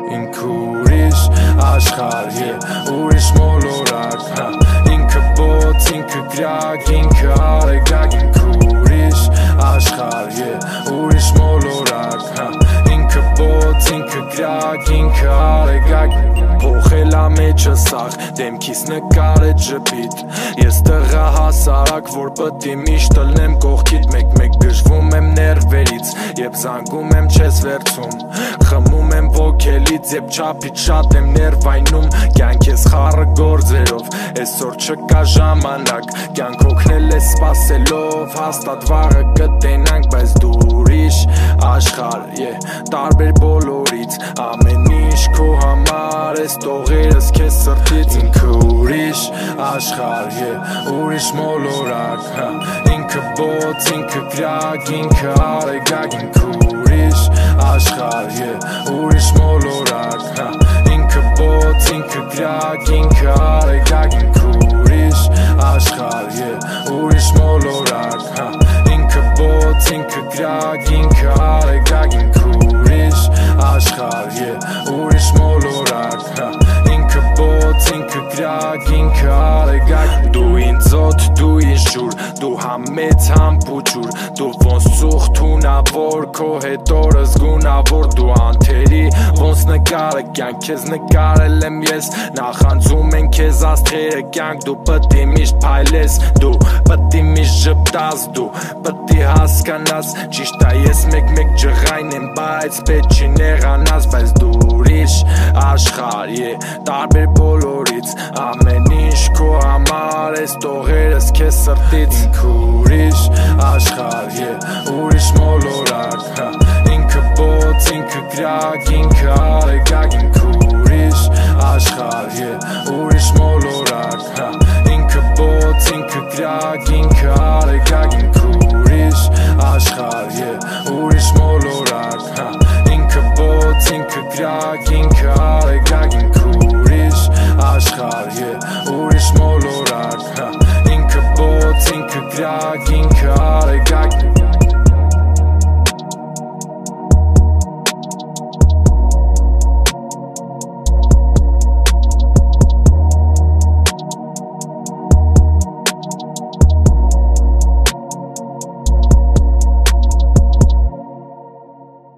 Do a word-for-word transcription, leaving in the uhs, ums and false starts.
ինքը ուրիշ աշխարհ yeah ուրիշ մոլորակ հա ինքը բոց ինքը գրակ ինքը արեգակ ինքը ուրիշ աշխարհ yeah ուրիշ մոլորակ հա ինքը բոց ինքը գրակ ինքը արեգակ փոխել ամեջը սաղ դեմքիս նկարը ջպիտ ես տղա հասարակ որ պտի միշտ ըլնեմ կողքիդ մեկ-մեկ գժվում եմ ներվերից Եվ զանգում եմ չես վերցում Խմում եմ ոգելից Եվ չափից շատ եմ ներվայնում Կյանք ես խառը գործերով Այսօր չկա ժամանակ Կյանք օգնել է սպասելով Հաստատ վաղը կտենանք Բայց դու ուրիշ աշխարհ yeah, տարբեր բոլորից Ամեն ինչ քո համար Ես տողերս քեզ սրտից Ինքը ուրիշ աշխարհ yeah, ուրիշ մոլորակ հա, Ինքը բոց, ինքը գրակ Ինքը արեգակ Ինքը ուրիշ աշխարհ yeah, ուրիշ մոլորակ հա, Ինքը բոց, ինքը գրակ Ինքը արեգակ Ինքը ուրիշ աշխարհ yeah, ուրիշ մոլորակ հա, Ինքը բոց, ինքը գրակ Ինքը արեգակ Ինքը ուրիշ աշխարհ yeah, ուրիշ մոլորակ հա, Ինքը բոց, ինքը գրակ Ինքը արեգակ Դու ինձ օդ, դու ինձ ջուր Դու համեց համպուջուր Դու ոնց ծուղթ ունավոր Քո հետ օրս գունավոր Դու անթերի ոնց նկարը Կյանք քեզ նկարել եմ ես Նախանձում են քեզ աստղերը Կյանք դու պտի միշտ փայլես Դու պտի միշտ ժպտաս Դու պտի հասկանաս Ճիշտ է ես մեկ-մեկ ջղայն եմ Բայց պետք չի նեղանաս Բայց դու ուրիշ աշխարհ yeah, տարբեր բոլորից Ամեն ինչ քո համար Ես տողերս քեզ սրտից Ինքը ուրիշ աշխարհ yeah, ուրիշ մոլորակ հա, Ինքը բոց, ինքը գրակ Ինքը արեգակ Ինքը ուրիշ աշխարհ yeah, ուրիշ մոլորակ հա, Ինքը բոց, ինքը գրակ Ինքը արեգակ Ինքը ուրիշ աշխարհ yeah, ուրիշ մոլորակ հա